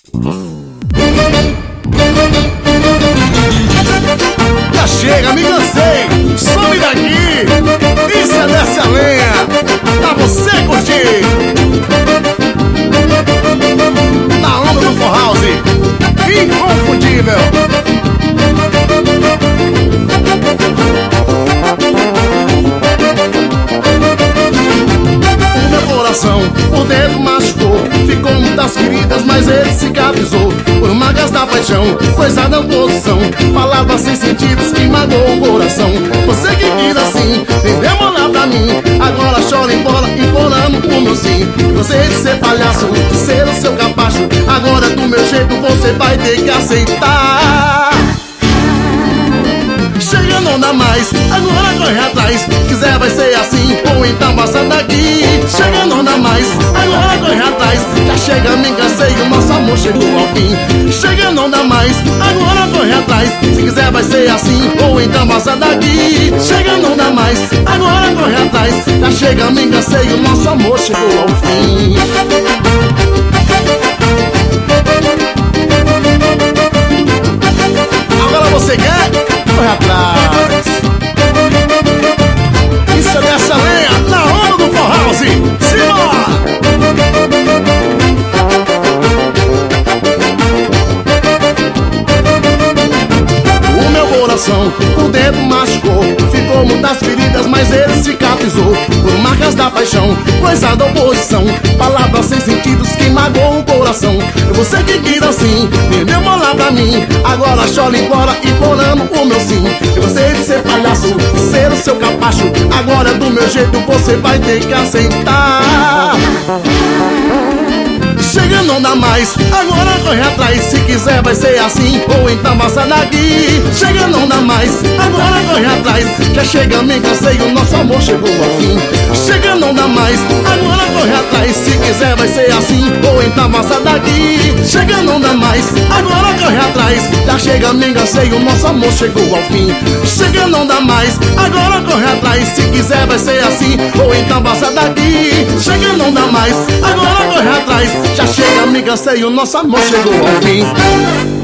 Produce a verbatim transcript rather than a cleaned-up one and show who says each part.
Speaker 1: Já chega, me cansei, some daqui. Isso é Desce a Lenha, pra você curtir. Na onda do For House, inconfundível. O meu coração, o dedo machucou, ficou muitas feridas, mas ele cicatrizou. Por magas da paixão, coisa da oposição, palavras sem sentidos que magoou o coração. Você que quis assim, nem demorar pra mim, agora chora embora, implorando o meu sim. Você de ser palhaço, de ser o seu capacho, agora do meu jeito você vai ter que aceitar. Chega, não dá mais, agora corre atrás. Quiser vai ser assim, ou então passa daqui. Chega, não dá mais, agora corre atrás. Já chega, me cansei, o nosso amor chegou ao fim. Chega, não dá mais, agora corre atrás. Se quiser vai ser assim, ou então passa daqui. Chega, não dá mais, agora corre atrás. Já chega, me cansei, o nosso amor chegou ao fim. Agora você quer? Corre atrás. Isso é Dessa Lenha, na onda do For House. Simbora! O meu coração, o dedo machucou, ficou muitas feridas, mas ele cicatrizou. Por marcas da paixão, coisa da oposição, palavras sem sentidos que magoam o coração. Você que quis assim, nem deu bola pra mim, agora chora embora, implorando o meu sim. E você de ser palhaço, de ser o seu capacho, agora do meu jeito você vai ter que aceitar. Chega, não dá mais, agora corre atrás. Se quiser vai ser assim, ou então passa daqui. Chega, não dá mais, agora corre atrás. Já chega, me cansei, o nosso amor chegou ao fim. Chega, não dá mais, agora corre atrás. Se quiser vai ser assim, ou então passa daqui. Chega, não dá mais, agora corre atrás. Já chega, me cansei, o nosso amor chegou ao fim. Chega, não dá mais, agora corre atrás. Se quiser vai ser assim, ou então passa daqui. Chega, não dá mais, agora corre atrás. Já chega, me cansei, o nosso amor chegou ao fim.